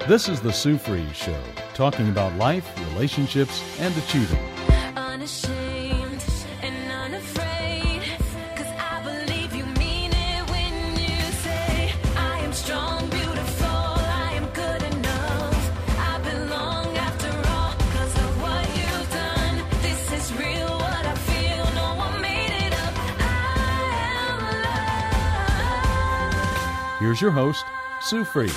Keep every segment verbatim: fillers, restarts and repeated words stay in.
This is the Sue Fries Show, talking about life, relationships, and achieving. Unashamed and unafraid, 'cause I believe you mean it when you say, I am strong, beautiful, I am good enough, I belong after all, 'cause of what you've done. This is real, what I feel, no one made it up. I am loved. Here's your host, Sue Fries.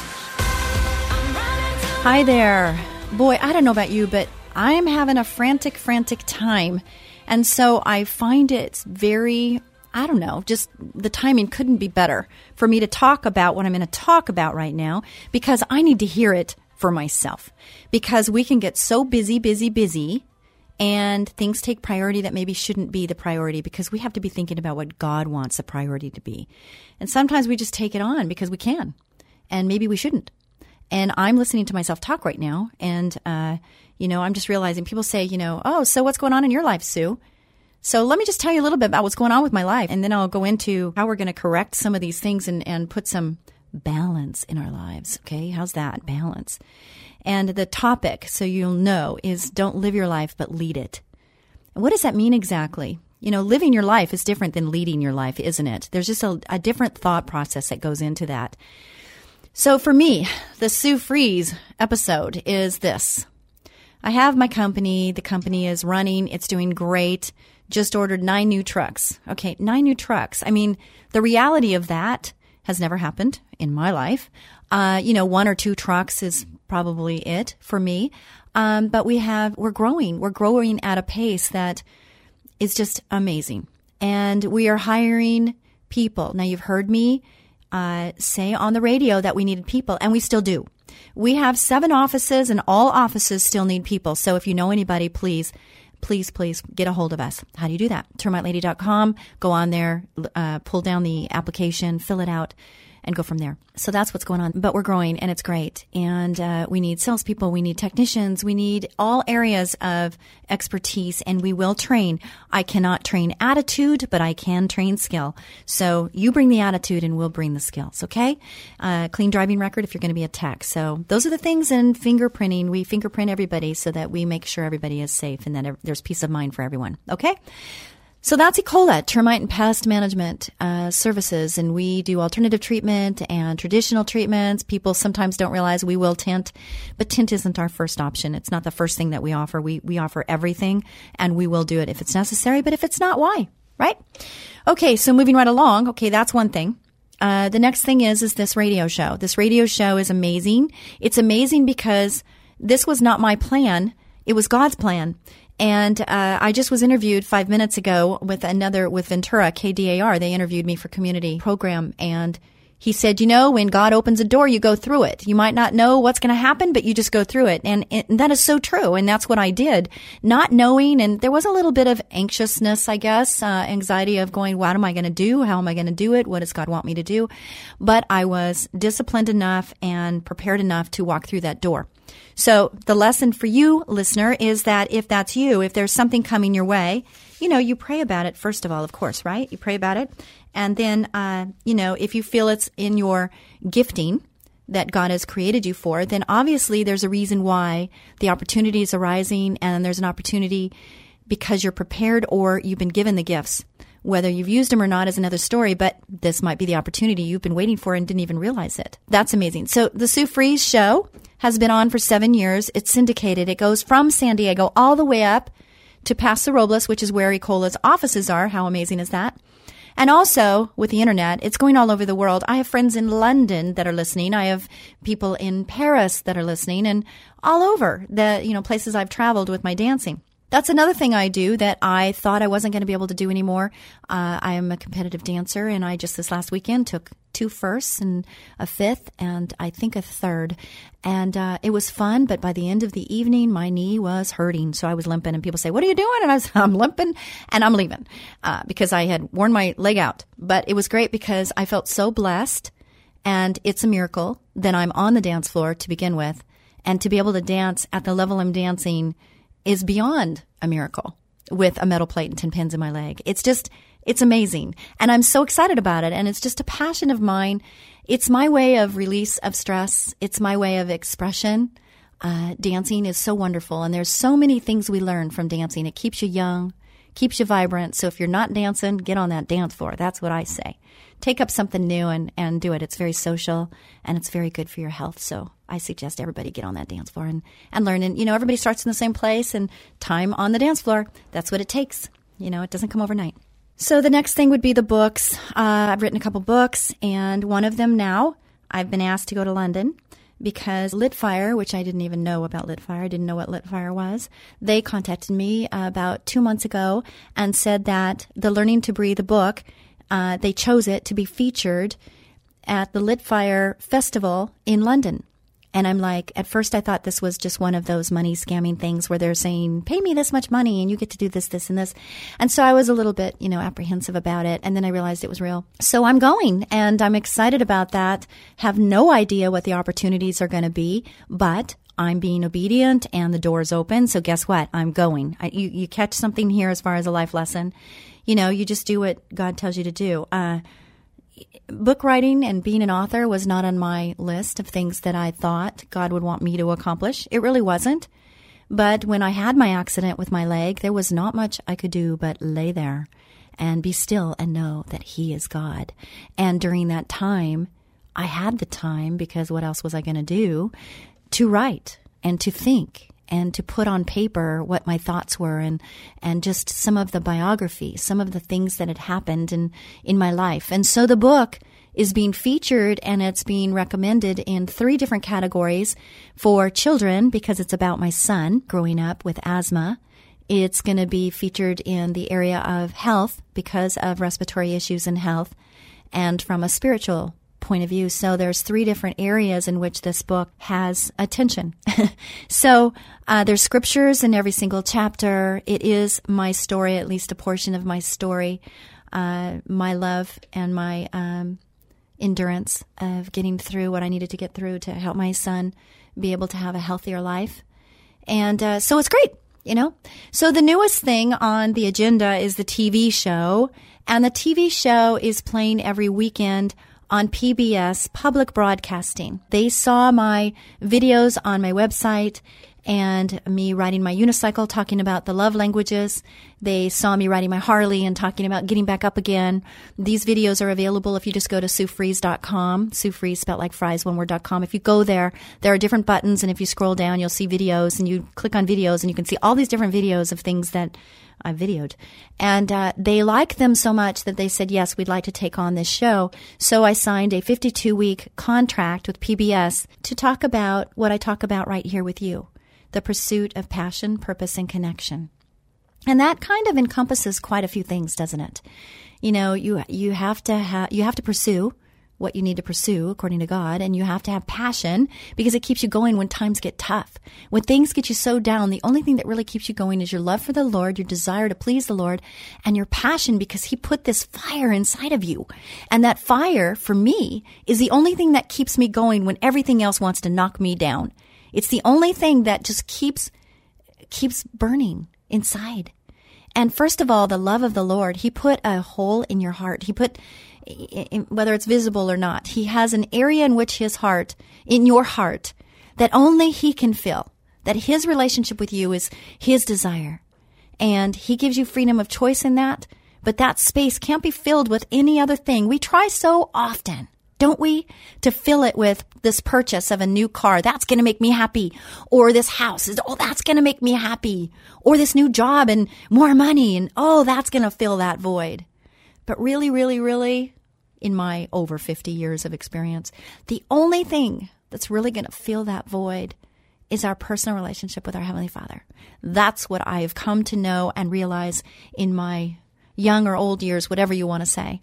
Hi there. Boy, I don't know about you, but I'm having a frantic, frantic time. And so I find it very, I don't know, just the timing couldn't be better for me to talk about what I'm going to talk about right now, because I need to hear it for myself. Because we can get so busy, busy, busy, and things take priority that maybe shouldn't be the priority, because we have to be thinking about what God wants the priority to be. And sometimes we just take it on because we can, and maybe we shouldn't. And I'm listening to myself talk right now, and, uh, you know, I'm just realizing people say, you know, oh, so what's going on in your life, Sue? So let me just tell you a little bit about what's going on with my life, and then I'll go into how we're going to correct some of these things and, and put some balance in our lives, okay? How's that? Balance. And the topic, so you'll know, is don't live your life, but lead it. And what does that mean exactly? You know, living your life is different than leading your life, isn't it? There's just a, a different thought process that goes into that. So for me, the Sue Fries episode is this. I have my company. The company is running. It's doing great. Just ordered nine new trucks. Okay, nine new trucks. I mean, the reality of that has never happened in my life. Uh, you know, one or two trucks is probably it for me. Um, but we have, we're growing. We're growing at a pace that is just amazing. And we are hiring people. Now, you've heard me Uh, say on the radio that we needed people, and we still do. We have seven offices, and all offices still need people. So if you know anybody, please, please, please get a hold of us. How do you do that? termite lady dot com. Go on there, uh, pull down the application, fill it out, and go from there. So that's what's going on. But we're growing, and it's great. And uh, we need salespeople. We need technicians. We need all areas of expertise, and we will train. I cannot train attitude, but I can train skill. So you bring the attitude, and we'll bring the skills, okay? Uh, clean driving record if you're going to be a tech. So those are the things in fingerprinting. We fingerprint everybody so that we make sure everybody is safe and that there's peace of mind for everyone, okay? So that's Ecola, Termite and Pest Management uh, Services, and we do alternative treatment and traditional treatments. People sometimes don't realize we will tint, but tint isn't our first option. It's not the first thing that we offer. We we offer everything, and we will do it if it's necessary, but if it's not, why? Right? Okay, so moving right along. Okay, that's one thing. Uh, the next thing is, is this radio show. This radio show is amazing. It's amazing because this was not my plan. It was God's plan. And uh, I just was interviewed five minutes ago with another, with Ventura, K D A R. They interviewed me for community program. And he said, you know, when God opens a door, you go through it. You might not know what's going to happen, but you just go through it. And, and that is so true. And that's what I did, not knowing. And there was a little bit of anxiousness, I guess, uh, anxiety of going, what am I going to do? How am I going to do it? What does God want me to do? But I was disciplined enough and prepared enough to walk through that door. So the lesson for you, listener, is that if that's you, if there's something coming your way, you know, you pray about it first of all, of course, right? You pray about it. And then, uh, you know, if you feel it's in your gifting that God has created you for, then obviously there's a reason why the opportunity is arising, and there's an opportunity because you're prepared or you've been given the gifts. Whether you've used them or not is another story, but this might be the opportunity you've been waiting for and didn't even realize it. That's amazing. So the Sue Fries Show has been on for seven years. It's syndicated. It goes from San Diego all the way up to Paso Robles, which is where Ecola's offices are. How amazing is that? And also, with the internet, it's going all over the world. I have friends in London that are listening. I have people in Paris that are listening, and all over the, you know, places I've traveled with my dancing. That's another thing I do that I thought I wasn't going to be able to do anymore. Uh, I am a competitive dancer, and I just this last weekend took two firsts and a fifth and I think a third. And uh, it was fun, but by the end of the evening, my knee was hurting. So I was limping, and people say, what are you doing? And I was, I'm limping and I'm leaving uh, because I had worn my leg out. But it was great because I felt so blessed, and it's a miracle that I'm on the dance floor to begin with. And to be able to dance at the level I'm dancing is beyond a miracle with a metal plate and ten pins in my leg. It's just It's amazing. And I'm so excited about it. And it's just a passion of mine. It's my way of release of stress. It's my way of expression. Uh, dancing is so wonderful. And there's so many things we learn from dancing. It keeps you young, keeps you vibrant. So if you're not dancing, get on that dance floor. That's what I say. Take up something new and, and do it. It's very social and it's very good for your health. So I suggest everybody get on that dance floor and, and learn. And, you know, everybody starts in the same place and time on the dance floor. That's what it takes. You know, it doesn't come overnight. So the next thing would be the books. Uh, I've written a couple books, and one of them now, I've been asked to go to London because Litfire, which I didn't even know about Litfire, I didn't know what Litfire was, they contacted me uh, about two months ago and said that the Learning to Breathe book, uh, they chose it to be featured at the Litfire Festival in London. And I'm like, at first I thought this was just one of those money scamming things where they're saying, pay me this much money and you get to do this, this, and this. And so I was a little bit, you know, apprehensive about it. And then I realized it was real. So I'm going and I'm excited about that. Have no idea what the opportunities are going to be, but I'm being obedient and the door's open. So guess what? I'm going. I, you, you catch something here as far as a life lesson. You know, you just do what God tells you to do. Uh, Book writing and being an author was not on my list of things that I thought God would want me to accomplish. It really wasn't. But when I had my accident with my leg, there was not much I could do but lay there and be still and know that He is God. And during that time, I had the time, because what else was I going to do, to write and to think and to put on paper what my thoughts were and, and just some of the biography, some of the things that had happened in, in my life. And so the book is being featured and it's being recommended in three different categories for children because it's about my son growing up with asthma. It's going to be featured in the area of health because of respiratory issues in health and from a spiritual point of view. So there's three different areas in which this book has attention. So uh, there's scriptures in every single chapter. It is my story, at least a portion of my story, uh, my love and my um, endurance of getting through what I needed to get through to help my son be able to have a healthier life. And uh, so it's great, you know. So the newest thing on the agenda is the T V show. And the T V show is playing every weekend on P B S Public Broadcasting. They saw my videos on my website and me riding my unicycle talking about the love languages. They saw me riding my Harley and talking about getting back up again. These videos are available if you just go to Sue Fries dot com. Sue Fries, spelled like fries, one word, dot com. If you go there, there are different buttons, and if you scroll down, you'll see videos, and you click on videos, and you can see all these different videos of things that I videoed. And uh, they liked them so much that they said, yes, we'd like to take on this show. So I signed a fifty-two week contract with P B S to talk about what I talk about right here with you, the pursuit of passion, purpose, and connection. And that kind of encompasses quite a few things, doesn't it? You know, you you have to ha- you have to pursue what you need to pursue according to God, and you have to have passion because it keeps you going when times get tough. When things get you so down, the only thing that really keeps you going is your love for the Lord, your desire to please the Lord, and your passion because He put this fire inside of you. And that fire, for me, is the only thing that keeps me going when everything else wants to knock me down. It's the only thing that just keeps keeps burning inside. And first of all, the love of the Lord, He put a hole in your heart. He put, whether it's visible or not, He has an area in which His heart, in your heart, that only He can fill. That His relationship with you is His desire. And He gives you freedom of choice in that. But that space can't be filled with any other thing. We try so often, don't we, to fill it with this purchase of a new car. That's going to make me happy. Or this house. Oh, that's going to make me happy. Or this new job and more money. And oh, that's going to fill that void. But really, really, really, in my over fifty years of experience, the only thing that's really going to fill that void is our personal relationship with our Heavenly Father. That's what I have come to know and realize in my young or old years, whatever you want to say.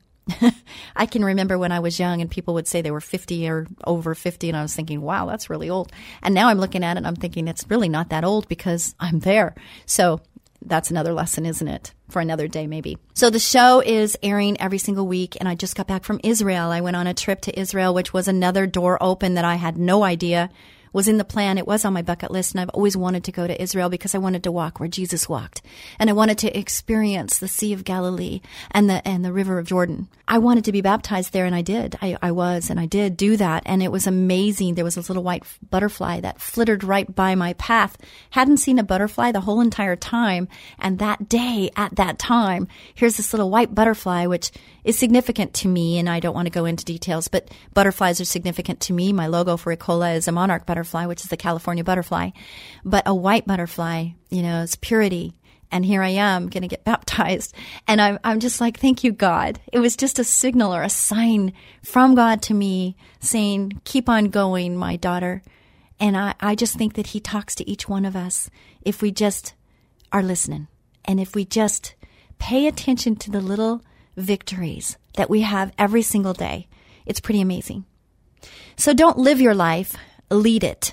I can remember when I was young and people would say they were fifty or over fifty, and I was thinking, wow, that's really old. And now I'm looking at it and I'm thinking it's really not that old because I'm there. So that's another lesson, isn't it? For another day, maybe. So the show is airing every single week, and I just got back from Israel. I went on a trip to Israel, which was another door open that I had no idea was in the plan. It was on my bucket list, and I've always wanted to go to Israel because I wanted to walk where Jesus walked. And I wanted to experience the Sea of Galilee and the and the River of Jordan. I wanted to be baptized there, and I did. I, I was, and I did do that, and it was amazing. There was this little white butterfly that flittered right by my path. Hadn't seen a butterfly the whole entire time, and that day, at that time, here's this little white butterfly, which is significant to me, and I don't want to go into details, but butterflies are significant to me. My logo for Ecola is a monarch butterfly, which is the California butterfly. But a white butterfly, you know, is purity. And here I am going to get baptized. And I'm, I'm just like, thank you, God. It was just a signal or a sign from God to me saying, keep on going, my daughter. And I, I just think that he talks to each one of us if we just are listening. And if we just pay attention to the little victories that we have every single day. It's pretty amazing. So don't live your life, lead it.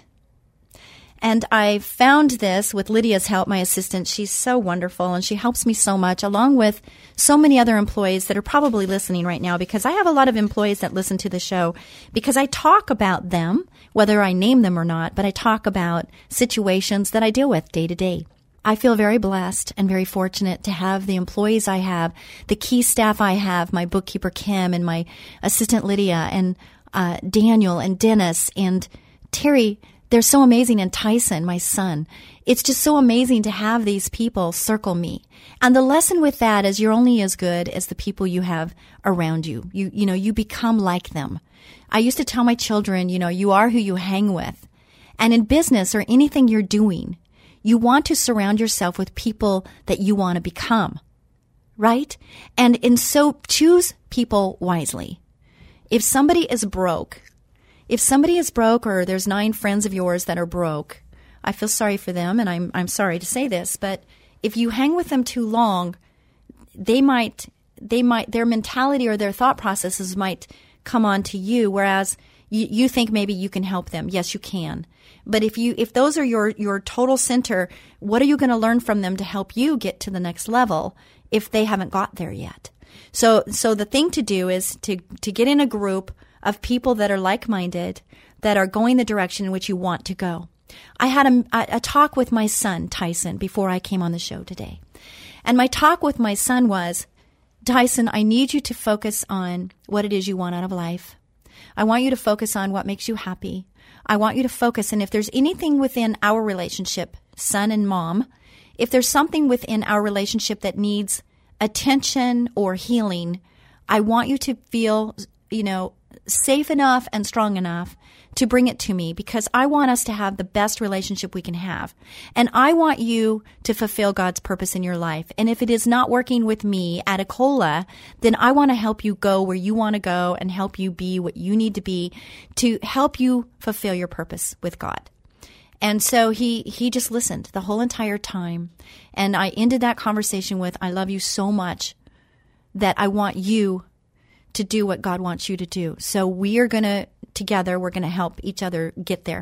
And I found this with Lydia's help, my assistant. She's so wonderful, and she helps me so much, along with so many other employees that are probably listening right now, because I have a lot of employees that listen to the show because I talk about them, whether I name them or not, but I talk about situations that I deal with day to day. I feel very blessed and very fortunate to have the employees I have, the key staff I have, my bookkeeper Kim and my assistant Lydia and uh, Daniel and Dennis and Terry. They're so amazing. And Tyson, my son. It's just so amazing to have these people circle me. And the lesson with that is you're only as good as the people you have around you. You, you know, you become like them. I used to tell my children, you know, you are who you hang with. And in business or anything you're doing, you want to surround yourself with people that you want to become, right? And, and so choose people wisely. If somebody is broke, if somebody is broke or there's nine friends of yours that are broke, I feel sorry for them, and I'm I'm sorry to say this, but if you hang with them too long, they might they might their mentality or their thought processes might come on to you, whereas you, you think maybe you can help them. Yes, you can. But if you if those are your, your total center, what are you going to learn from them to help you get to the next level if they haven't got there yet? So so the thing to do is to, to get in a group of people that are like-minded, that are going the direction in which you want to go. I had a, a talk with my son, Tyson, before I came on the show today. And my talk with my son was, Tyson, I need you to focus on what it is you want out of life. I want you to focus on what makes you happy. I want you to focus, and if there's anything within our relationship, son and mom, if there's something within our relationship that needs attention or healing, I want you to feel, you know, safe enough and strong enough to bring it to me, because I want us to have the best relationship we can have. And I want you to fulfill God's purpose in your life. And if it is not working with me at Ecola, then I want to help you go where you want to go and help you be what you need to be to help you fulfill your purpose with God. And so he, he just listened the whole entire time. And I ended that conversation with, I love you so much that I want you to do what God wants you to do. So we are going to, together, we're going to help each other get there.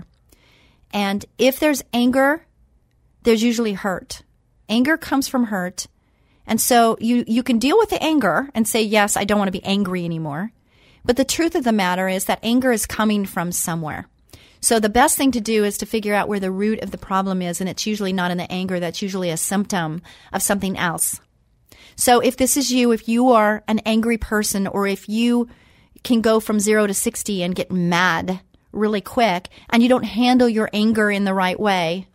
And if there's anger, there's usually hurt. Anger comes from hurt. And so you, you can deal with the anger and say, yes, I don't want to be angry anymore. But the truth of the matter is that anger is coming from somewhere. So the best thing to do is to figure out where the root of the problem is, and it's usually not in the anger. That's usually a symptom of something else. So if this is you, if you are an angry person, or if you can go from zero to sixty and get mad really quick, and you don't handle your anger in the right way,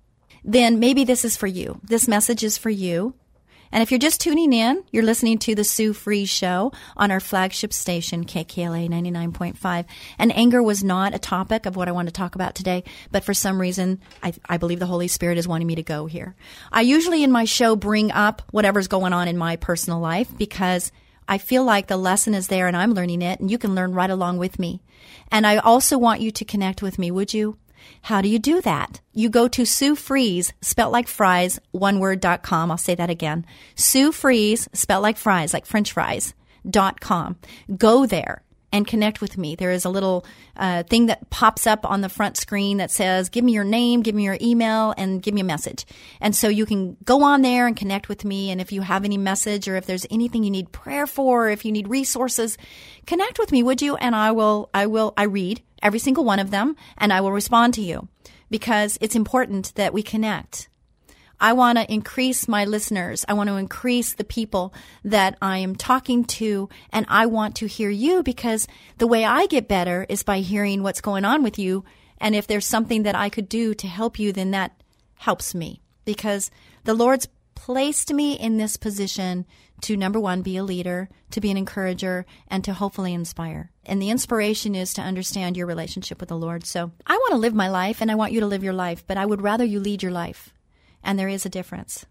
then maybe this is for you. This message is for you. And if you're just tuning in, you're listening to the Sue Fries Show on our flagship station, K K L A ninety-nine point five. And anger was not a topic of what I want to talk about today, but for some reason, I, I believe the Holy Spirit is wanting me to go here. I usually in my show bring up whatever's going on in my personal life because I feel like the lesson is there and I'm learning it, and you can learn right along with me. And I also want you to connect with me, would you? How do you do that? You go to Sue Fries, spelt like fries, one word, dot com. I'll say that again. Sue Fries, spelt like fries, like French fries, dot com. Go there and connect with me. There is a little uh, thing that pops up on the front screen that says, give me your name, give me your email, and give me a message. And so you can go on there and connect with me. And if you have any message or if there's anything you need prayer for, or if you need resources, connect with me, would you? And I will, I will, I read every single one of them, and I will respond to you, because it's important that we connect. I want to increase my listeners. I want to increase the people that I am talking to, and I want to hear you, because the way I get better is by hearing what's going on with you. And if there's something that I could do to help you, then that helps me, because the Lord's placed me in this position to, number one, be a leader, to be an encourager, and to hopefully inspire. And the inspiration is to understand your relationship with the Lord. So I want to live my life, and I want you to live your life, but I would rather you lead your life. And there is a difference.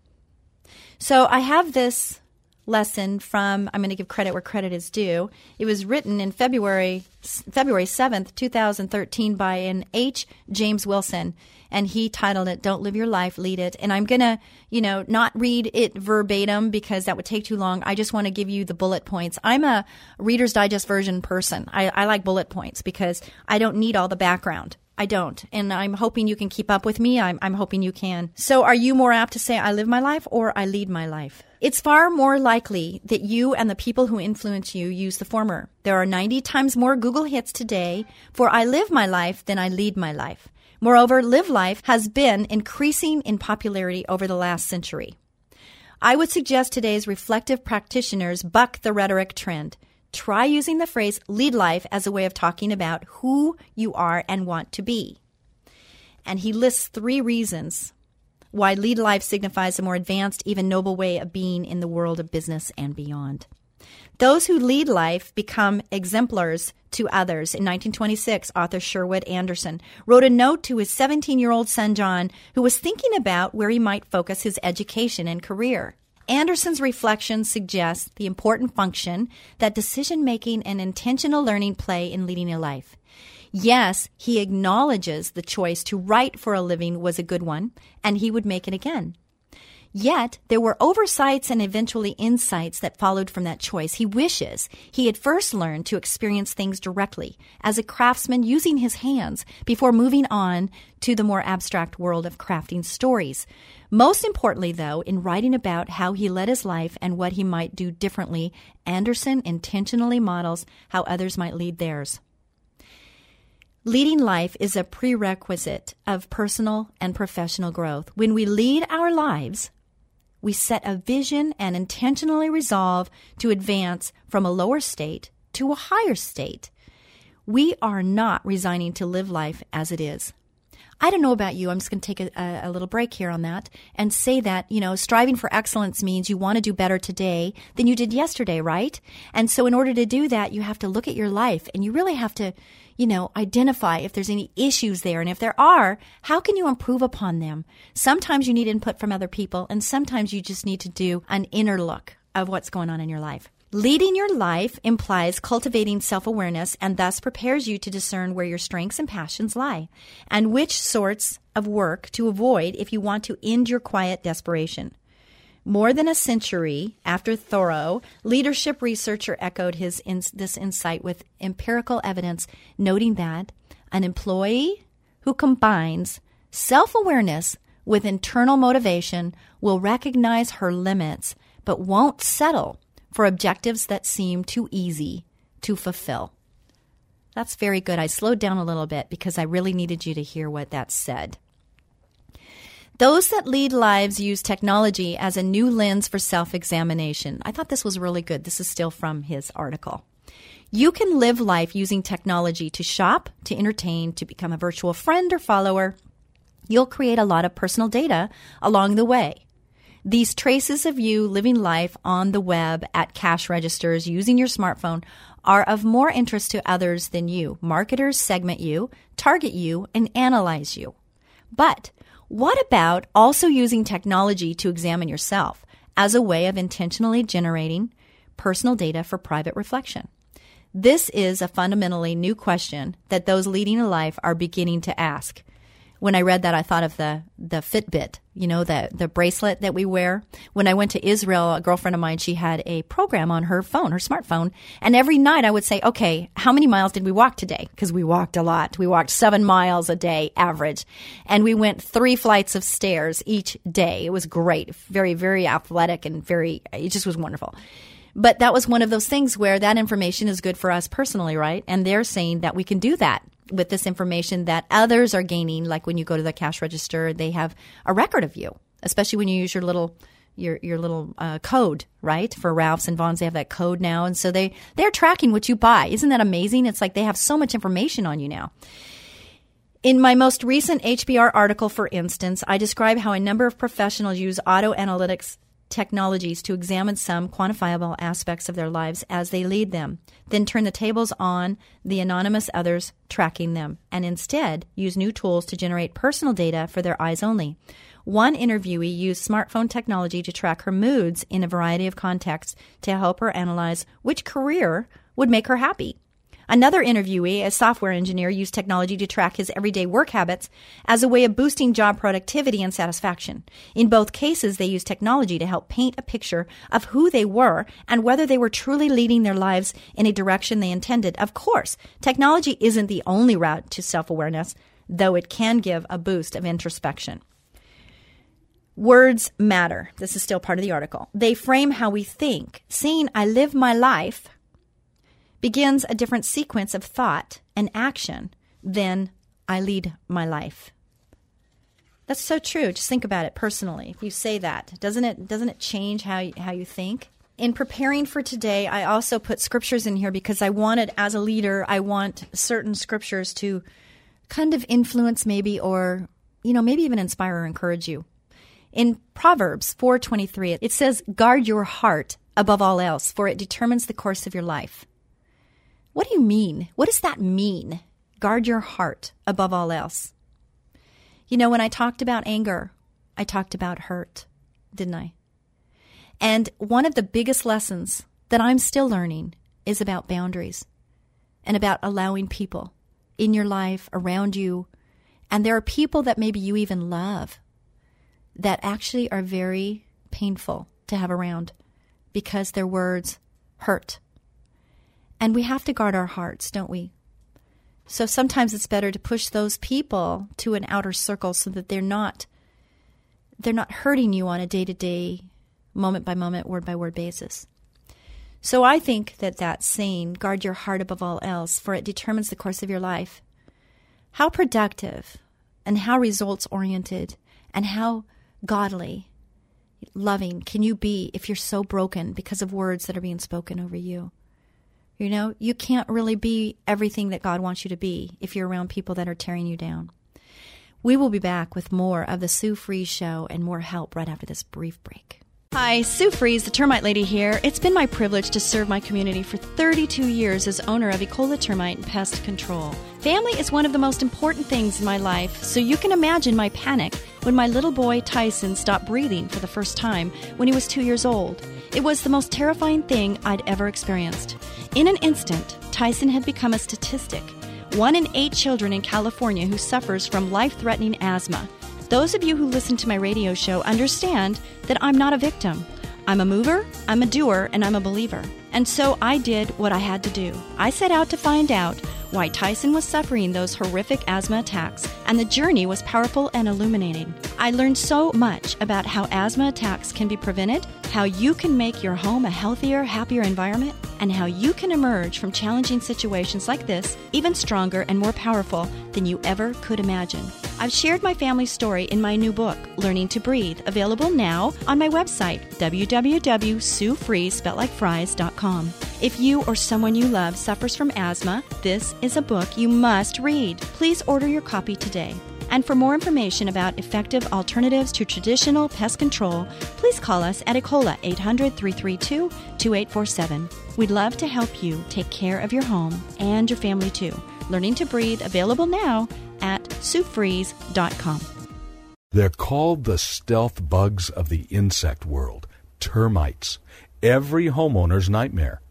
So I have this lesson from, I'm going to give credit where credit is due. It was written in February February seventh, twenty thirteen by an H. James Wilson. And he titled it, Don't Live Your Life, Lead It. And I'm going to, you know, not read it verbatim because that would take too long. I just want to give you the bullet points. I'm a Reader's Digest version person. I, I like bullet points because I don't need all the background. I don't. And I'm hoping you can keep up with me. I'm, I'm hoping you can. So are you more apt to say, I live my life, or I lead my life? It's far more likely that you and the people who influence you use the former. There are ninety times more Google hits today for I live my life than I lead my life. Moreover, live life has been increasing in popularity over the last century. I would suggest today's reflective practitioners buck the rhetoric trend. Try using the phrase lead life as a way of talking about who you are and want to be. And he lists three reasons why lead life signifies a more advanced, even noble way of being in the world of business and beyond. Those who lead life become exemplars to others. In nineteen twenty-six, author Sherwood Anderson wrote a note to his seventeen-year-old son John, who was thinking about where he might focus his education and career. Anderson's reflections suggest the important function that decision-making and intentional learning play in leading a life. Yes, he acknowledges the choice to write for a living was a good one, and he would make it again. Yet, there were oversights and eventually insights that followed from that choice. He wishes he had first learned to experience things directly as a craftsman using his hands before moving on to the more abstract world of crafting stories. Most importantly, though, in writing about how he led his life and what he might do differently, Anderson intentionally models how others might lead theirs. Leading life is a prerequisite of personal and professional growth. When we lead our lives, we set a vision and intentionally resolve to advance from a lower state to a higher state. We are not resigning to live life as it is. I don't know about you. I'm just going to take a, a little break here on that and say that, you know, striving for excellence means you want to do better today than you did yesterday, right? And so in order to do that, you have to look at your life and you really have to, you know, identify if there's any issues there. And if there are, how can you improve upon them? Sometimes you need input from other people, and sometimes you just need to do an inner look of what's going on in your life. Leading your life implies cultivating self-awareness and thus prepares you to discern where your strengths and passions lie and which sorts of work to avoid if you want to end your quiet desperation. More than a century after Thoreau, leadership researcher echoed his in, this insight with empirical evidence, noting that an employee who combines self-awareness with internal motivation will recognize her limits but won't settle for objectives that seem too easy to fulfill. That's very good. I slowed down a little bit because I really needed you to hear what that said. Those that lead lives use technology as a new lens for self-examination. I thought this was really good. This is still from his article. You can live life using technology to shop, to entertain, to become a virtual friend or follower. You'll create a lot of personal data along the way. These traces of you living life on the web at cash registers using your smartphone are of more interest to others than you. Marketers segment you, target you, and analyze you. But what about also using technology to examine yourself as a way of intentionally generating personal data for private reflection? This is a fundamentally new question that those leading a life are beginning to ask. When I read that, I thought of the, the Fitbit, you know, the, the bracelet that we wear. When I went to Israel, a girlfriend of mine, she had a program on her phone, her smartphone. And every night I would say, okay, how many miles did we walk today? Because we walked a lot. We walked seven miles a day average. And we went three flights of stairs each day. It was great. Very, very athletic and very, it just was wonderful. But that was one of those things where that information is good for us personally, right? And they're saying that we can do that with this information that others are gaining. Like when you go to the cash register, they have a record of you, especially when you use your little your your little uh, code, right? For Ralph's and Vaughn's, they have that code now. And so they, they're tracking what you buy. Isn't that amazing? It's like they have so much information on you now. In my most recent H B R article, for instance, I describe how a number of professionals use auto analytics technologies to examine some quantifiable aspects of their lives as they lead them, then turn the tables on the anonymous others tracking them, and instead use new tools to generate personal data for their eyes only. One interviewee used smartphone technology to track her moods in a variety of contexts to help her analyze which career would make her happy. Another interviewee, a software engineer, used technology to track his everyday work habits as a way of boosting job productivity and satisfaction. In both cases, they used technology to help paint a picture of who they were and whether they were truly leading their lives in a direction they intended. Of course, technology isn't the only route to self-awareness, though it can give a boost of introspection. Words matter. This is still part of the article. They frame how we think. Saying, I live my life, begins a different sequence of thought and action than I lead my life. That's so true. Just think about it personally. If you say that, doesn't it doesn't it change how you, how you think? In preparing for today, I also put scriptures in here because I wanted, as a leader, I want certain scriptures to kind of influence maybe or, you know, maybe even inspire or encourage you. In Proverbs four twenty-three, it says, guard your heart above all else, for it determines the course of your life. What do you mean? What does that mean? Guard your heart above all else. You know, when I talked about anger, I talked about hurt, didn't I? And one of the biggest lessons that I'm still learning is about boundaries and about allowing people in your life, around you. And there are people that maybe you even love that actually are very painful to have around because their words hurt. And we have to guard our hearts, don't we? So sometimes it's better to push those people to an outer circle so that they're not they're not hurting you on a day-to-day, moment-by-moment, word-by-word basis. So I think that that saying, guard your heart above all else, for it determines the course of your life. How productive and how results-oriented and how godly, loving can you be if you're so broken because of words that are being spoken over you? You know, you can't really be everything that God wants you to be if you're around people that are tearing you down. We will be back with more of the Sue Fries Show and more help right after this brief break. Hi, Sue Fries, the Termite Lady here. It's been my privilege to serve my community for thirty-two years as owner of Ecola Termite and Pest Control. Family is one of the most important things in my life, so you can imagine my panic when my little boy Tyson stopped breathing for the first time when he was two years old. It was the most terrifying thing I'd ever experienced. In an instant, Tyson had become a statistic. One in eight children in California who suffers from life-threatening asthma. Those of you who listen to my radio show understand that I'm not a victim. I'm a mover, I'm a doer, and I'm a believer. And so I did what I had to do. I set out to find out why Tyson was suffering those horrific asthma attacks, and the journey was powerful and illuminating. I learned so much about how asthma attacks can be prevented, how you can make your home a healthier, happier environment, and how you can emerge from challenging situations like this even stronger and more powerful than you ever could imagine. I've shared my family's story in my new book, Learning to Breathe, available now on my website, w w w dot sue fries spelled like fries dot com. If you or someone you love suffers from asthma, this is a book you must read. Please order your copy today. And for more information about effective alternatives to traditional pest control, please call us at Ecola eight hundred, three three two, two eight four seven. We'd love to help you take care of your home and your family too. Learning to Breathe, available now at sue fries dot com. They're called the stealth bugs of the insect world, termites. Every homeowner's nightmare.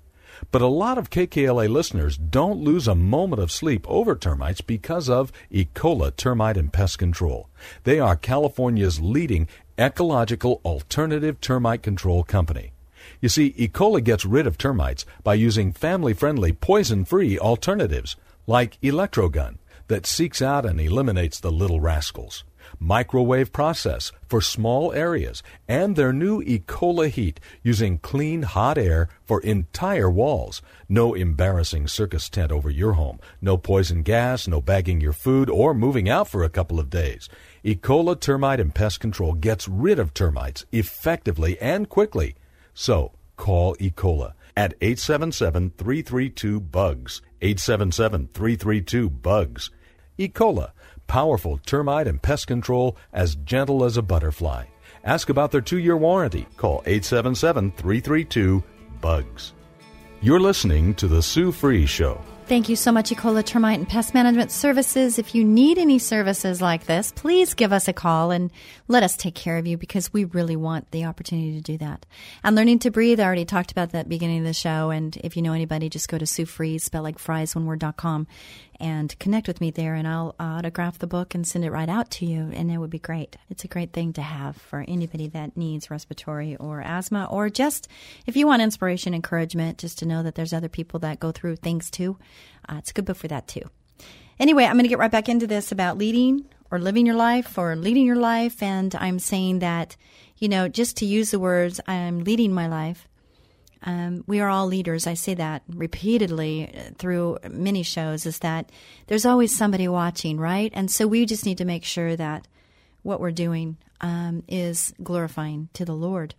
But a lot of K K L A listeners don't lose a moment of sleep over termites because of Ecola Termite and Pest Control. They are California's leading ecological alternative termite control company. You see, Ecola gets rid of termites by using family-friendly, poison-free alternatives like Electrogun that seeks out and eliminates the little rascals, microwave process for small areas, and their new Ecola Heat using clean, hot air for entire walls. No embarrassing circus tent over your home, no poison gas, no bagging your food, or moving out for a couple of days. Ecola Termite and Pest Control gets rid of termites effectively and quickly. So, call Ecola at eight seven seven, three three two, B U G S, eight seven seven, three three two, B U G S. Ecola, powerful termite and pest control as gentle as a butterfly. Ask about their two-year warranty. Call eight seven seven, three three two, B U G S. You're listening to The Sue Fries Show. Thank you so much, Ecola Termite and Pest Management Services. If you need any services like this, please give us a call and let us take care of you, because we really want the opportunity to do that. And Learning to Breathe, I already talked about that at the beginning of the show. And if you know anybody, just go to Sue Fries, spell like fries, one word, dot com, and connect with me there, and I'll autograph the book and send it right out to you, and it would be great. It's a great thing to have for anybody that needs respiratory or asthma, or just if you want inspiration, encouragement, just to know that there's other people that go through things too. Uh, it's a good book for that too. Anyway, I'm going to get right back into this about leading or living your life or leading your life, and I'm saying that, you know, just to use the words, I'm leading my life. Um, we are all leaders. I say that repeatedly through many shows, is that there's always somebody watching, right? And so we just need to make sure that what we're doing um, is glorifying to the Lord.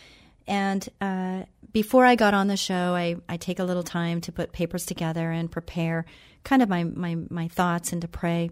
And uh, before I got on the show, I, I take a little time to put papers together and prepare kind of my, my, my thoughts and to pray.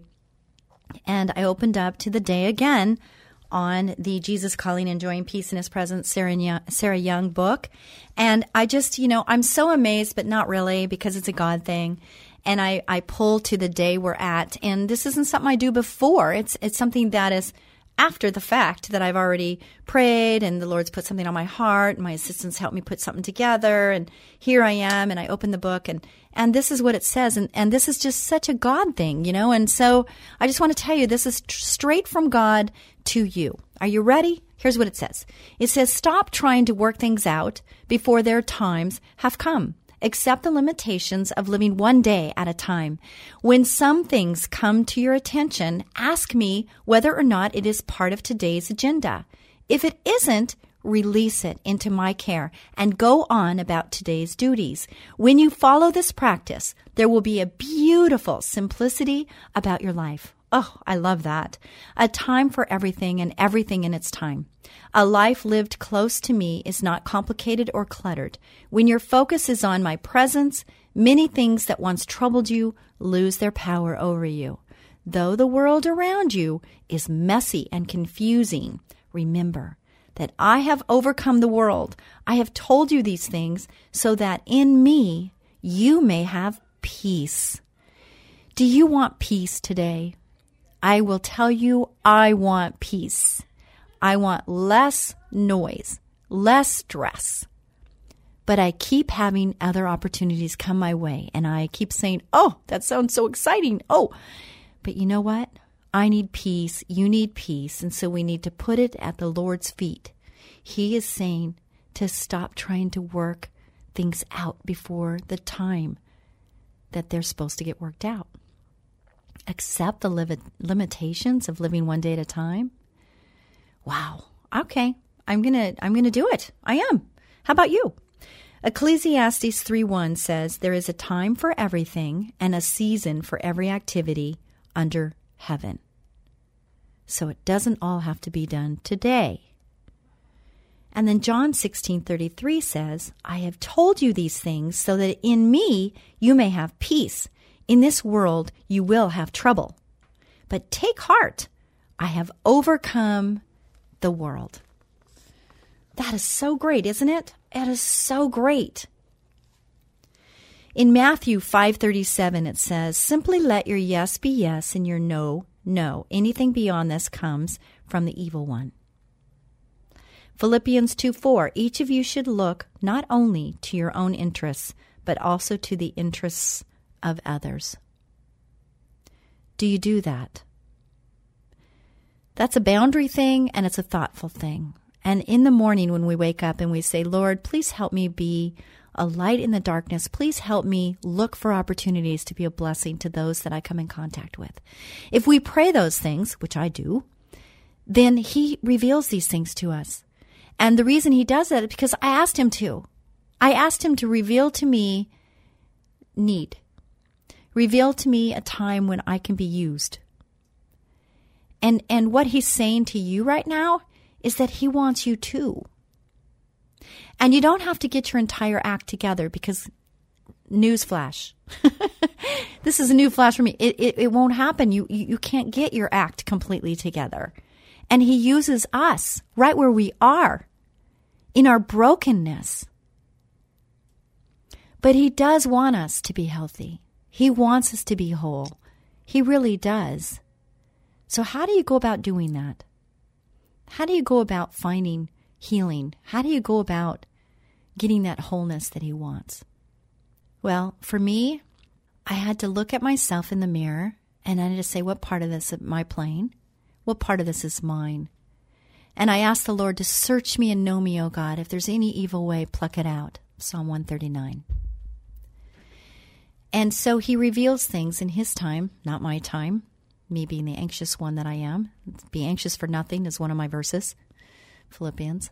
And I opened up to the day again on the Jesus Calling, Enjoying Peace in His Presence, Sarah Young, Sarah Young book. And I just, you know, I'm so amazed, but not really, because it's a God thing. And I, I pull to the day we're at. And this isn't something I do before. It's it's something that is after the fact, that I've already prayed and the Lord's put something on my heart. And my assistants helped me put something together. And here I am, and I open the book, and, and this is what it says. And, and this is just such a God thing, you know. And so I just want to tell you, this is tr- straight from God to you. Are you ready? Here's what it says. It says, stop trying to work things out before their times have come. Accept the limitations of living one day at a time. When some things come to your attention, ask me whether or not it is part of today's agenda. If it isn't, release it into my care and go on about today's duties. When you follow this practice, there will be a beautiful simplicity about your life. Oh, I love that. A time for everything and everything in its time. A life lived close to me is not complicated or cluttered. When your focus is on my presence, many things that once troubled you lose their power over you. Though the world around you is messy and confusing, remember that I have overcome the world. I have told you these things so that in me you may have peace. Do you want peace today? I will tell you, I want peace. I want less noise, less stress. But I keep having other opportunities come my way, and I keep saying, oh, that sounds so exciting. Oh, but you know what? I need peace. You need peace. And so we need to put it at the Lord's feet. He is saying to stop trying to work things out before the time that they're supposed to get worked out. Accept the li- limitations of living one day at a time. Wow. Okay. I'm going to I'm going to do it. I am. How about you? Ecclesiastes three one says, there is a time for everything and a season for every activity under heaven. So it doesn't all have to be done today. And then John sixteen thirty-three says, I have told you these things so that in me you may have peace. In this world, you will have trouble. But take heart, I have overcome the world. That is so great, isn't it? It is so great. In Matthew five thirty-seven, it says, simply let your yes be yes and your no, no. Anything beyond this comes from the evil one. Philippians two four, each of you should look not only to your own interests, but also to the interests of others. Do you do that? That's a boundary thing, and it's a thoughtful thing. And in the morning when we wake up and we say, Lord, please help me be a light in the darkness. Please help me look for opportunities to be a blessing to those that I come in contact with. If we pray those things, which I do, then he reveals these things to us. And the reason he does that is because I asked him to. I asked him to reveal to me need. Reveal to me a time when I can be used. And and what he's saying to you right now is that he wants you too. And you don't have to get your entire act together because, newsflash, this is a new flash for me. It, it, it won't happen. You, you you can't get your act completely together. And he uses us right where we are, in our brokenness. But he does want us to be healthy. He wants us to be whole. He really does. So how do you go about doing that? How do you go about finding healing? How do you go about getting that wholeness that he wants? Well, for me, I had to look at myself in the mirror and I had to say, what part of this am I playing? What part of this is mine? And I asked the Lord to search me and know me, O God. If there's any evil way, pluck it out. Psalm one thirty-nine. And so he reveals things in his time, not my time, me being the anxious one that I am. Be anxious for nothing is one of my verses, Philippians.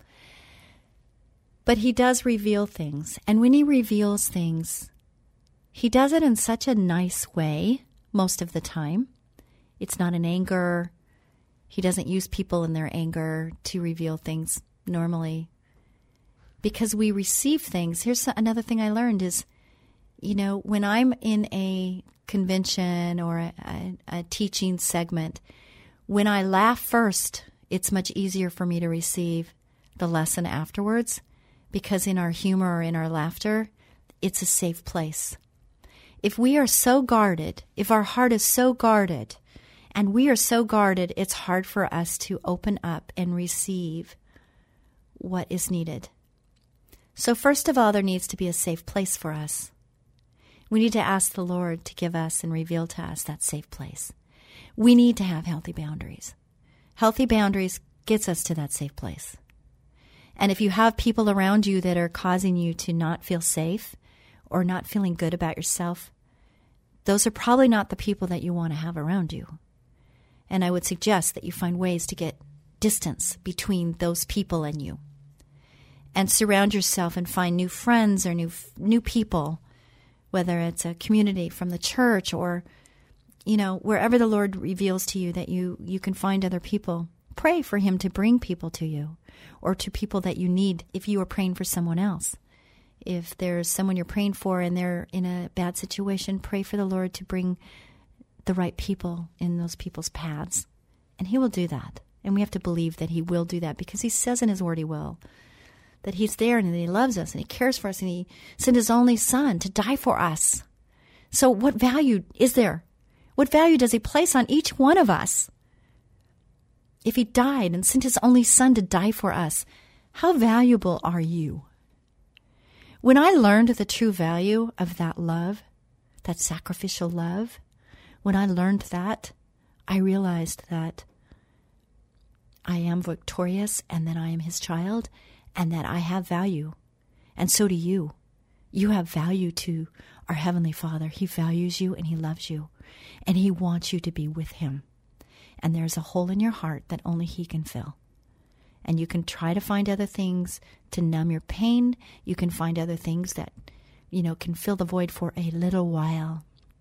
But he does reveal things. And when he reveals things, he does it in such a nice way most of the time. It's not in anger. He doesn't use people in their anger to reveal things normally. Because we receive things. Here's another thing I learned is, you know, when I'm in a convention or a, a, a teaching segment, when I laugh first, it's much easier for me to receive the lesson afterwards, because in our humor or in our laughter, it's a safe place. If we are so guarded, if our heart is so guarded, and we are so guarded, it's hard for us to open up and receive what is needed. So first of all, there needs to be a safe place for us. We need to ask the Lord to give us and reveal to us that safe place. We need to have healthy boundaries. Healthy boundaries gets us to that safe place. And if you have people around you that are causing you to not feel safe or not feeling good about yourself, those are probably not the people that you want to have around you. And I would suggest that you find ways to get distance between those people and you. And surround yourself and find new friends or new new people, whether it's a community from the church or, you know, wherever the Lord reveals to you that you, you can find other people. Pray for him to bring people to you or to people that you need if you are praying for someone else. If there's someone you're praying for and they're in a bad situation, pray for the Lord to bring the right people in those people's paths. And he will do that. And we have to believe that he will do that because he says in his word he will. That he's there and that he loves us and he cares for us and he sent his only son to die for us. So what value is there? What value does he place on each one of us? If he died and sent his only son to die for us, how valuable are you? When I learned the true value of that love, that sacrificial love, when I learned that, I realized that I am victorious and that I am his child and that I have value. And so do you. You have value to our Heavenly Father. He values you and he loves you. And he wants you to be with him. And there's a hole in your heart that only he can fill. And you can try to find other things to numb your pain. You can find other things that, you know, can fill the void for a little while.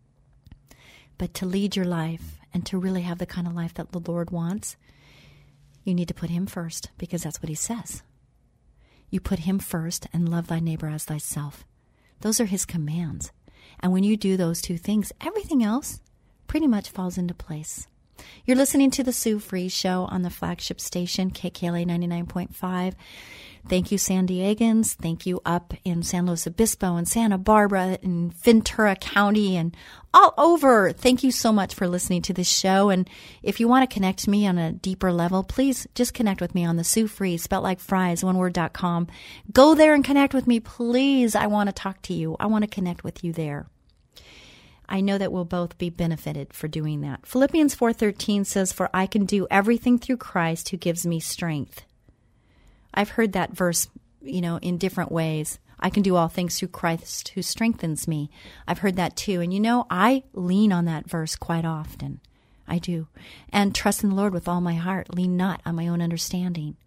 But to lead your life and to really have the kind of life that the Lord wants, you need to put him first, because that's what he says. You put him first and love thy neighbor as thyself. Those are his commands. And when you do those two things, everything else pretty much falls into place. You're listening to the Sue Fries Show on the flagship station, K K L A ninety-nine point five. Thank you, San Diegans. Thank you up in San Luis Obispo and Santa Barbara and Ventura County and all over. Thank you so much for listening to this show. And if you want to connect to me on a deeper level, please just connect with me on the Sue Fries, spelled like fries, one word dot com. Go there and connect with me, please. I want to talk to you. I want to connect with you there. I know that we'll both be benefited for doing that. Philippians four thirteen says, "For I can do everything through Christ who gives me strength." I've heard that verse, you know, in different ways. I can do all things through Christ who strengthens me. I've heard that too. And you know, I lean on that verse quite often. I do. And trust in the Lord with all my heart. Lean not on my own understanding.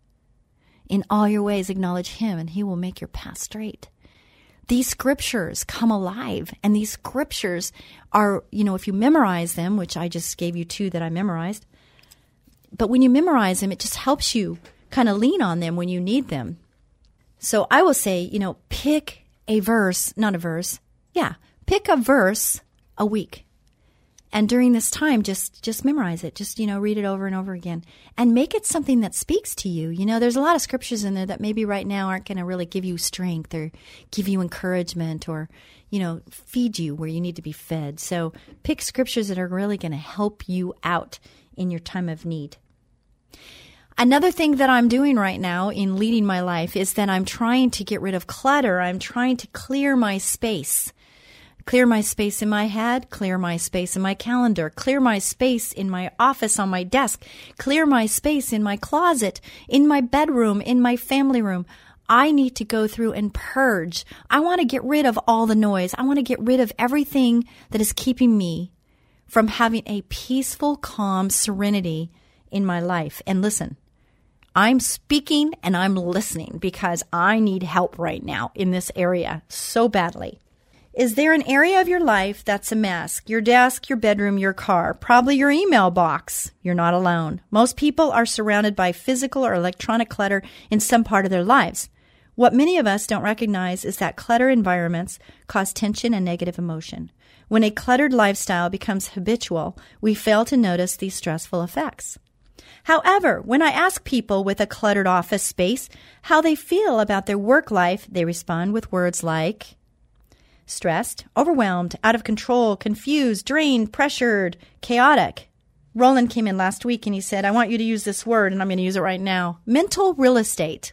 In all your ways acknowledge him, and he will make your path straight. These scriptures come alive, and these scriptures are, you know, if you memorize them, which I just gave you two that I memorized, but when you memorize them, it just helps you kind of lean on them when you need them. So I will say, you know, pick a verse, not a verse, yeah, pick a verse a week. And during this time, just just memorize it. Just, you know, read it over and over again. And make it something that speaks to you. You know, there's a lot of scriptures in there that maybe right now aren't going to really give you strength or give you encouragement or, you know, feed you where you need to be fed. So pick scriptures that are really going to help you out in your time of need. Another thing that I'm doing right now in leading my life is that I'm trying to get rid of clutter. I'm trying to clear my space. Clear my space in my head, clear my space in my calendar, clear my space in my office on my desk, clear my space in my closet, in my bedroom, in my family room. I need to go through and purge. I want to get rid of all the noise. I want to get rid of everything that is keeping me from having a peaceful, calm serenity in my life. And listen, I'm speaking and I'm listening because I need help right now in this area so badly. Is there an area of your life that's a mess? Your desk, your bedroom, your car, probably your email box. You're not alone. Most people are surrounded by physical or electronic clutter in some part of their lives. What many of us don't recognize is that clutter environments cause tension and negative emotion. When a cluttered lifestyle becomes habitual, we fail to notice these stressful effects. However, when I ask people with a cluttered office space how they feel about their work life, they respond with words like stressed, overwhelmed, out of control, confused, drained, pressured, chaotic. Roland came in last week and he said, I want you to use this word, and I'm going to use it right now. Mental real estate.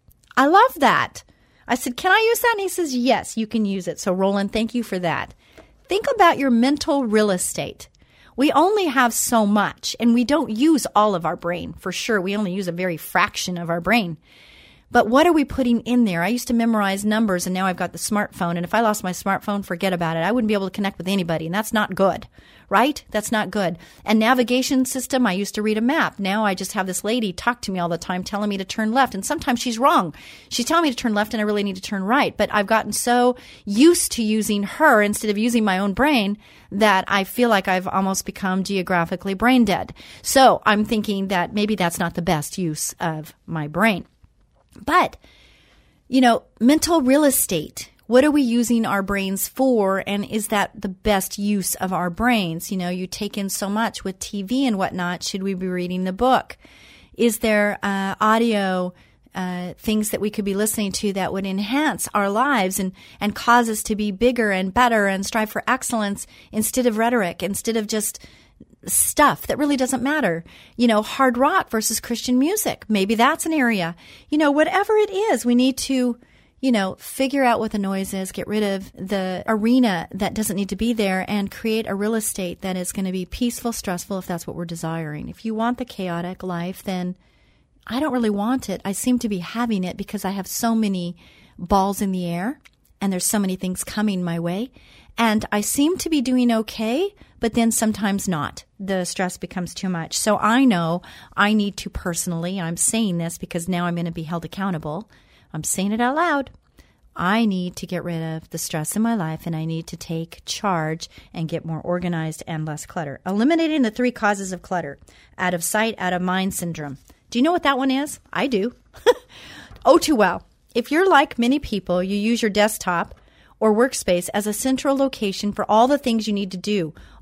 I love that. I said, can I use that? And he says, yes, you can use it. So Roland, thank you for that. Think about your mental real estate. We only have so much, and we don't use all of our brain, for sure. We only use a very fraction of our brain. But what are we putting in there? I used to memorize numbers, and now I've got the smartphone. And if I lost my smartphone, forget about it. I wouldn't be able to connect with anybody, and that's not good, right? That's not good. And navigation system, I used to read a map. Now I just have this lady talk to me all the time telling me to turn left, and sometimes she's wrong. She's telling me to turn left, and I really need to turn right. But I've gotten so used to using her instead of using my own brain that I feel like I've almost become geographically brain dead. So I'm thinking that maybe that's not the best use of my brain. But, you know, mental real estate, what are we using our brains for? And is that the best use of our brains? You know, you take in so much with T V and whatnot. Should we be reading the book? Is there uh, audio uh, things that we could be listening to that would enhance our lives and, and cause us to be bigger and better and strive for excellence instead of rhetoric, instead of just stuff that really doesn't matter? You know, hard rock versus Christian music. Maybe that's an area. You know, whatever it is, we need to, you know, figure out what the noise is, get rid of the arena that doesn't need to be there, and create a real estate that is going to be peaceful, stressful, if that's what we're desiring. If you want the chaotic life, then I don't really want it. I seem to be having it because I have so many balls in the air and there's so many things coming my way. And I seem to be doing okay, but then sometimes not. The stress becomes too much. So I know I need to personally, I'm saying this because now I'm going to be held accountable. I'm saying it out loud. I need to get rid of the stress in my life, and I need to take charge and get more organized and less clutter. Eliminating the three causes of clutter. Out of sight, out of mind syndrome. Do you know what that one is? I do. Oh, too well. If you're like many people, you use your desktop or workspace as a central location for all the things you need to do,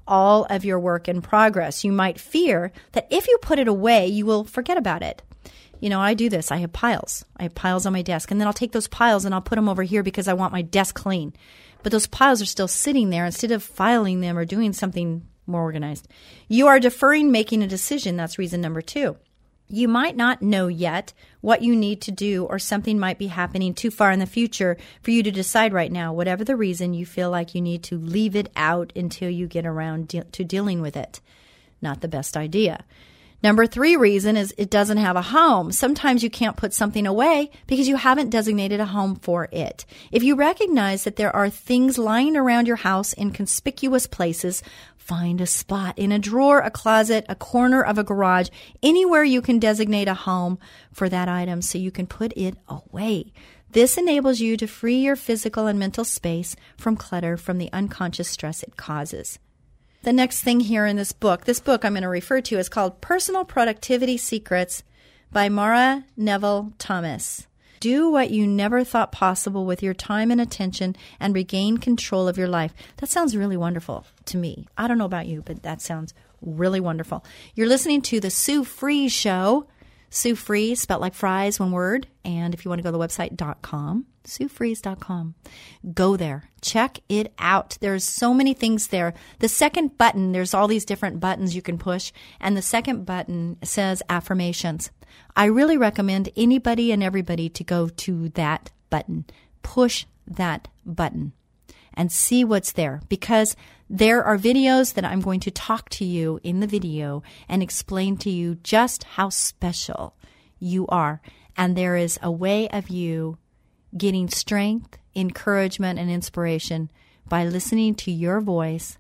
all of your work in progress. You might fear that if you put it away, you will forget about it. You know, I do this. I have piles. I have piles on my desk. And then I'll take those piles and I'll put them over here because I want my desk clean. But those piles are still sitting there instead of filing them or doing something more organized. You are deferring making a decision. That's reason number two. You might not know yet what you need to do, or something might be happening too far in the future for you to decide right now. Whatever the reason, you feel like you need to leave it out until you get around de- to dealing with it. Not the best idea. Number three reason is it doesn't have a home. Sometimes you can't put something away because you haven't designated a home for it. If you recognize that there are things lying around your house in conspicuous places, find a spot in a drawer, a closet, a corner of a garage, anywhere you can designate a home for that item so you can put it away. This enables you to free your physical and mental space from clutter, from the unconscious stress it causes. The next thing here in this book, this book I'm going to refer to is called Personal Productivity Secrets by Mara Neville Thomas. Do what you never thought possible with your time and attention and regain control of your life. That sounds really wonderful to me. I don't know about you, but that sounds really wonderful. You're listening to the Sue Fries Show. Sue Fries, spelled like fries, one word. And if you want to go to the website, dot com, sue fries dot com. Go there. Check it out. There's so many things there. The second button, there's all these different buttons you can push. And the second button says affirmations. I really recommend anybody and everybody to go to that button. Push that button and see what's there, because there are videos that I'm going to talk to you in the video and explain to you just how special you are. And there is a way of you getting strength, encouragement, and inspiration by listening to your voice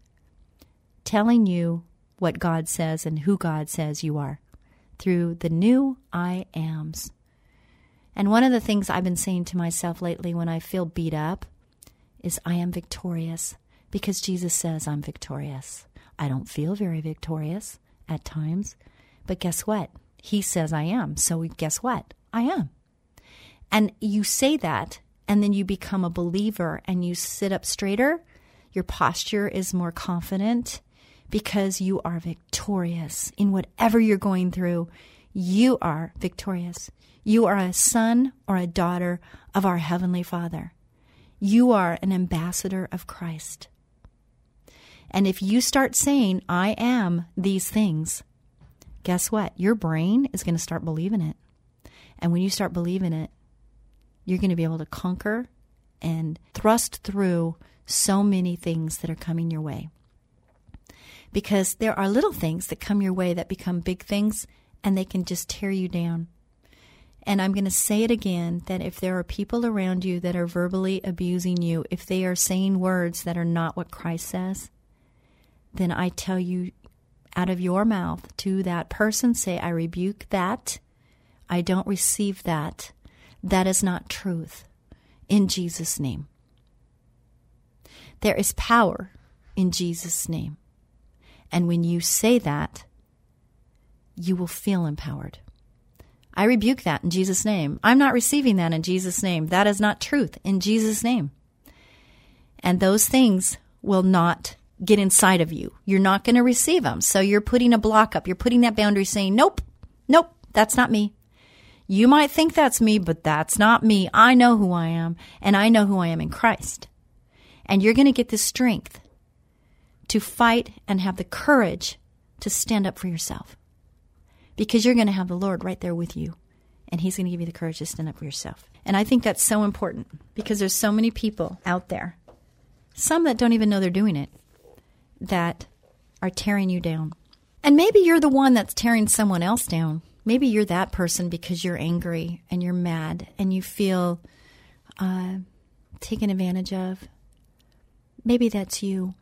telling you what God says and who God says you are through the new I Ams. And one of the things I've been saying to myself lately when I feel beat up is I am victorious, because Jesus says I'm victorious. I don't feel very victorious at times, but guess what? He says I am, so guess what? I am. And you say that, and then you become a believer, and you sit up straighter. Your posture is more confident because you are victorious. In whatever you're going through, you are victorious. You are a son or a daughter of our Heavenly Father. You are an ambassador of Christ. And if you start saying, I am these things, guess what? Your brain is going to start believing it. And when you start believing it, you're going to be able to conquer and thrust through so many things that are coming your way. Because there are little things that come your way that become big things, and they can just tear you down. And I'm going to say it again, that if there are people around you that are verbally abusing you, if they are saying words that are not what Christ says, then I tell you out of your mouth to that person, say, I rebuke that. I don't receive that. That is not truth. In Jesus' name. There is power in Jesus' name. And when you say that, you will feel empowered. I rebuke that in Jesus' name. I'm not receiving that in Jesus' name. That is not truth in Jesus' name. And those things will not get inside of you. You're not going to receive them. So you're putting a block up. You're putting that boundary saying, nope, nope, that's not me. You might think that's me, but that's not me. I know who I am, and I know who I am in Christ. And you're going to get the strength to fight and have the courage to stand up for yourself. Because you're going to have the Lord right there with you, and He's going to give you the courage to stand up for yourself. And I think that's so important, because there's so many people out there, some that don't even know they're doing it, that are tearing you down. And maybe you're the one that's tearing someone else down. Maybe you're that person because you're angry and you're mad and you feel uh, taken advantage of. Maybe that's you.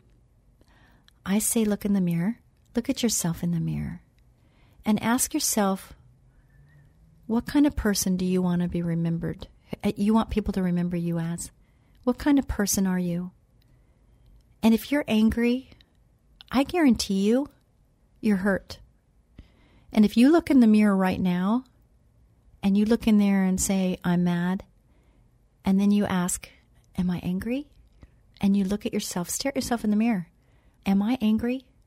I say look in the mirror. Look at yourself in the mirror. And ask yourself, what kind of person do you want to be remembered? You want people to remember you as? What kind of person are you? And if you're angry, I guarantee you, you're hurt. And if you look in the mirror right now, and you look in there and say, I'm mad, and then you ask, am I angry? And you look at yourself, stare at yourself in the mirror. Am I angry?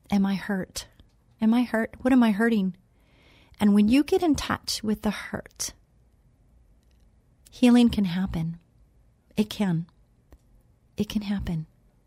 am I hurt? Am I hurt? What am I hurting? And when you get in touch with the hurt, healing can happen. It can. It can happen.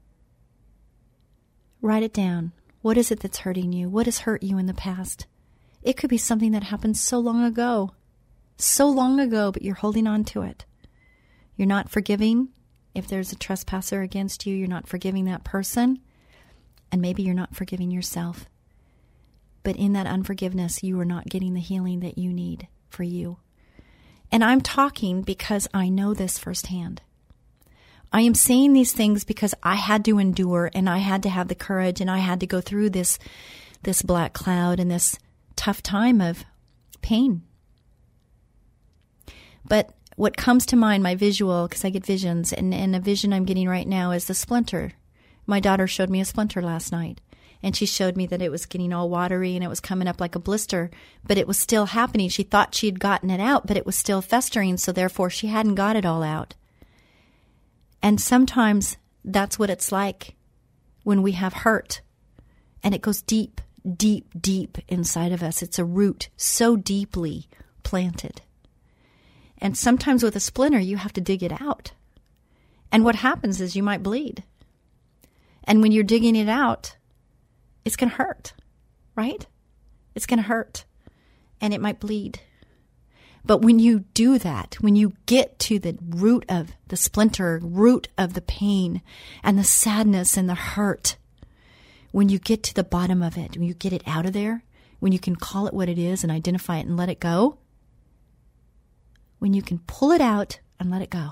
Write it down. What is it that's hurting you? What has hurt you in the past? It could be something that happened so long ago. So long ago, but you're holding on to it. You're not forgiving. If there's a trespasser against you, you're not forgiving that person. And maybe you're not forgiving yourself. But in that unforgiveness, you are not getting the healing that you need for you. And I'm talking because I know this firsthand. I am saying these things because I had to endure and I had to have the courage and I had to go through this, this black cloud and this tough time of pain. But what comes to mind, my visual, because I get visions, and, and a vision I'm getting right now is the splinter. My daughter showed me a splinter last night, and she showed me that it was getting all watery and it was coming up like a blister, but it was still happening. She thought she had gotten it out, but it was still festering, so therefore she hadn't got it all out. And sometimes that's what it's like when we have hurt, and it goes deep, deep, deep inside of us. It's a root so deeply planted. And sometimes with a splinter, you have to dig it out. And what happens is you might bleed. And when you're digging it out, it's going to hurt, right? It's going to hurt. And it might bleed. But when you do that, when you get to the root of the splinter, root of the pain and the sadness and the hurt, when you get to the bottom of it, when you get it out of there, when you can call it what it is and identify it and let it go, when you can pull it out and let it go,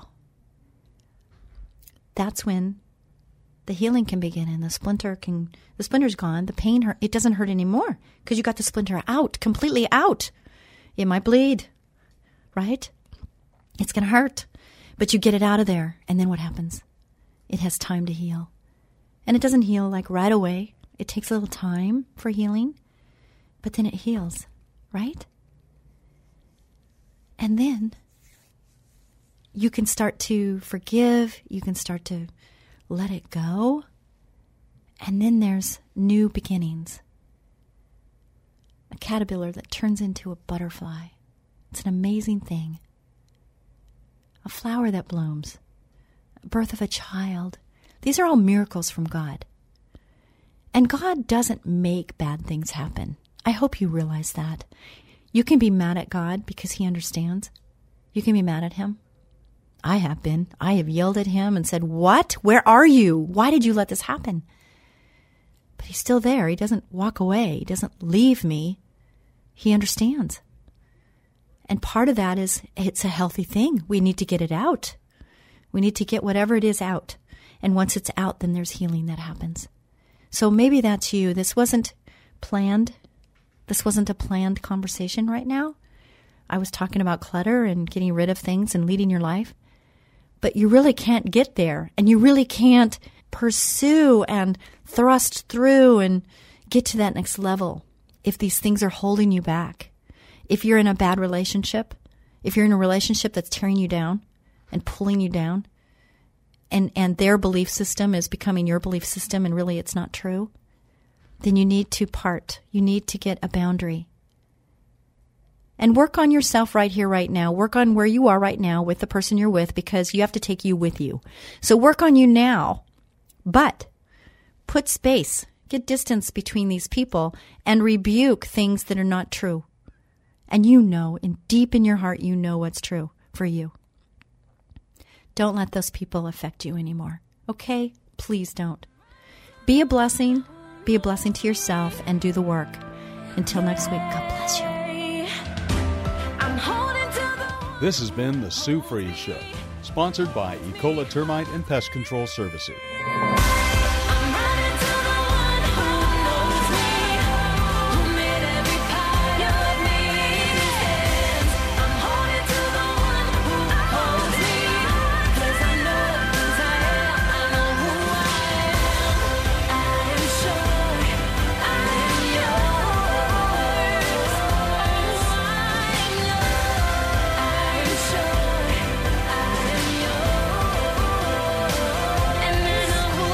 that's when the healing can begin and the splinter can, the splinter's gone, the pain, hurt, it doesn't hurt anymore because you got the splinter out, completely out. It might bleed, right? It's going to hurt, but you get it out of there. And then what happens? It has time to heal. And it doesn't heal like right away. It takes a little time for healing, but then it heals, right? And then you can start to forgive. You can start to let it go. And then there's new beginnings. A caterpillar that turns into a butterfly. It's an amazing thing. A flower that blooms. A birth of a child. These are all miracles from God. And God doesn't make bad things happen. I hope you realize that. You can be mad at God because he understands. You can be mad at him. I have been. I have yelled at him and said, "What? Where are you? Why did you let this happen?" But he's still there. He doesn't walk away. He doesn't leave me. He understands. And part of that is it's a healthy thing. We need to get it out. We need to get whatever it is out. And once it's out, then there's healing that happens. So maybe that's you. This wasn't planned. This wasn't a planned conversation right now. I was talking about clutter and getting rid of things and leading your life. But you really can't get there. And you really can't pursue and thrust through and get to that next level if these things are holding you back. If you're in a bad relationship, if you're in a relationship that's tearing you down and pulling you down, and, and their belief system is becoming your belief system and really it's not true, then you need to part. You need to get a boundary. And work on yourself right here, right now. Work on where you are right now with the person you're with because you have to take you with you. So work on you now, but put space, get distance between these people and rebuke things that are not true. And you know, in deep in your heart, you know what's true for you. Don't let those people affect you anymore. Okay? Please don't. Be a blessing. Be a blessing to yourself and do the work. Until next week, God bless you. This has been the Sue Fries Show, sponsored by Ecola Termite and Pest Control Services. And then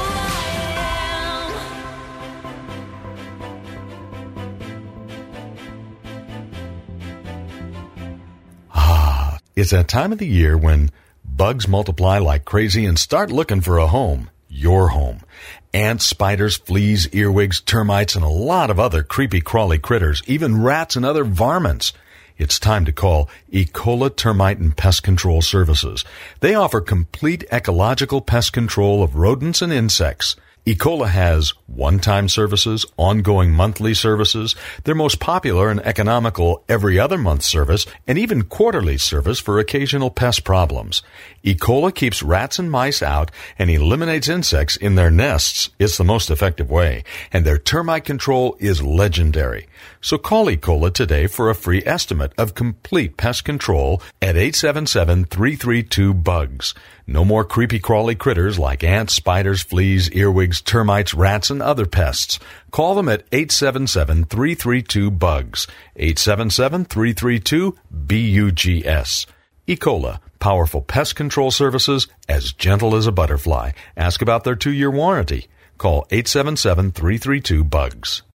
It's that time of the year when bugs multiply like crazy and start looking for a home. Your home. Ants, spiders, fleas, earwigs, termites, and a lot of other creepy crawly critters, even rats and other varmints. It's time to call Ecola Termite and Pest Control Services. They offer complete ecological pest control of rodents and insects. Ecola has one-time services, ongoing monthly services, their most popular and economical every other month service, and even quarterly service for occasional pest problems. Ecola keeps rats and mice out and eliminates insects in their nests. It's the most effective way, and their termite control is legendary. So call Ecola today for a free estimate of complete pest control at eight seven seven, three three two, bugs. No more creepy crawly critters like ants, spiders, fleas, earwigs, termites, rats, and other pests. Call them at eight seven seven, three three two, bugs. eight seven seven, three three two, B U G S. Ecola, powerful pest control services as gentle as a butterfly. Ask about their two-year warranty. Call eight seven seven, three three two, bugs.